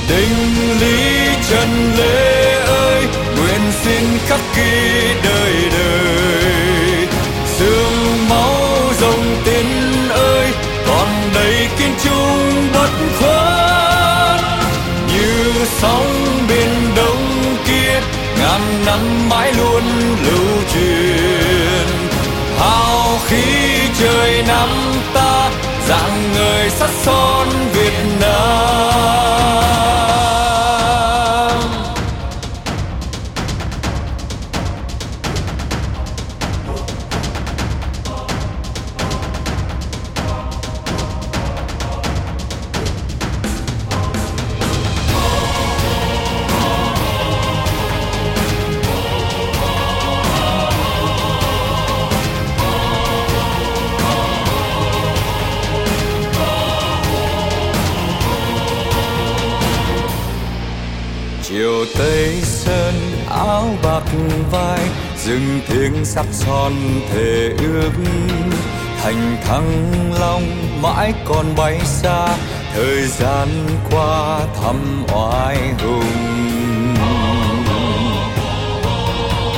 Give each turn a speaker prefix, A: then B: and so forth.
A: Đinh Lý Trần Lê ơi, nguyện xin khắc ghi đời đời. Sương máu dòng Tiên ơi, còn đầy kiên trung bất khuất. Như sóng biển đông kia, ngàn năm mãi luôn lưu truyền. Hào khí trời Nam ta, rạng ngời sắc son Việt Nam. Chiều Tây Sơn áo bạc vai, rừng thiêng sắc son thề ước. Thành Thăng Long mãi còn bay xa, thời gian qua thăm oai hùng.